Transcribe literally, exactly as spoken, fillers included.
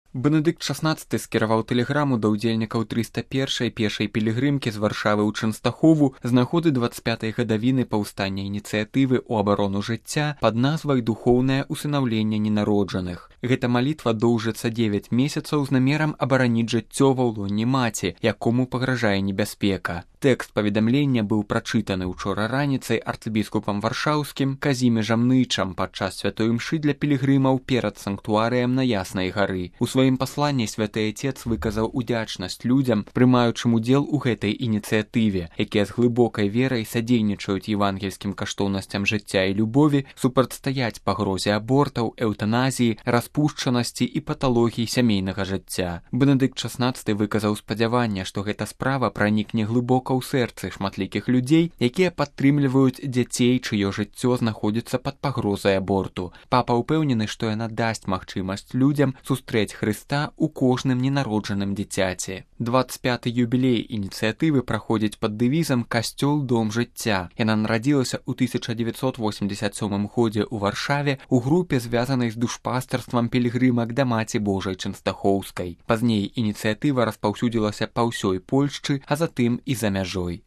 Бенедыкт шаснаццаты скіраваў тэлеграму да ўдзельнікаў трыста першай пешай пілігрымкі з Варшавы ў Чэнстахову з нагоды дваццаць пятай гадавіны паўстання ініцыятывы ў абарону жыцця пад назвай «Духоўнае усынаўленне ненароджаных». Гэта малітва доўжыцца дзевяць месяцаў з намерам абараніць жыццё ва ўлонні маці, якому пагражае небяспека. Тэкст паведамлення быў прачытаны ўчора раніцай арцыбіскупам варшаўскім Казімежам Нычам падчас святой імшы для пілігрымаў перад санктуарыем на Яснай гары. У сваім пасланні святы Айцец выказаў удзячнасць людзям, прымаючым удзел у гэтай ініцыятыве, якія з глыбокай верай садзейнічаюць евангельскім каштоўнасцям жыцця і любові, супрацьстаяць пагрозе абортаў, эўтаназіі, распушчанасці і паталогій сямейнага жыцця. Бенедыкт шаснаццаты выказаў спадзяванне, што гэта справа пранікне глыбока ў сэрцы шматлікіх людзей, якія падтрымліваюць дзяцей, чыё жыццё знаходзіцца пад пагрозай аборту. Папа ўпэўнены, што яна дасць магчымасць людзям сустрэць Хрыста ў кожным ненароджаным дзіцяці. дваццаць пяты юбілей ініцыятывы праходзіць пад дэвізам «Касцёл, дом жыцця». Яна нарадзілася ў тысяча дзевяцьсот восемьдесят сёмым годзе ў Варшаве ў групе, звязанай з душпастарствам пілігрымак да Маці Божай Чэнстахоўскай. Пазней ініцыятыва распаўсюдзілася па ўсёй Польшчы, а затым і за мяжой.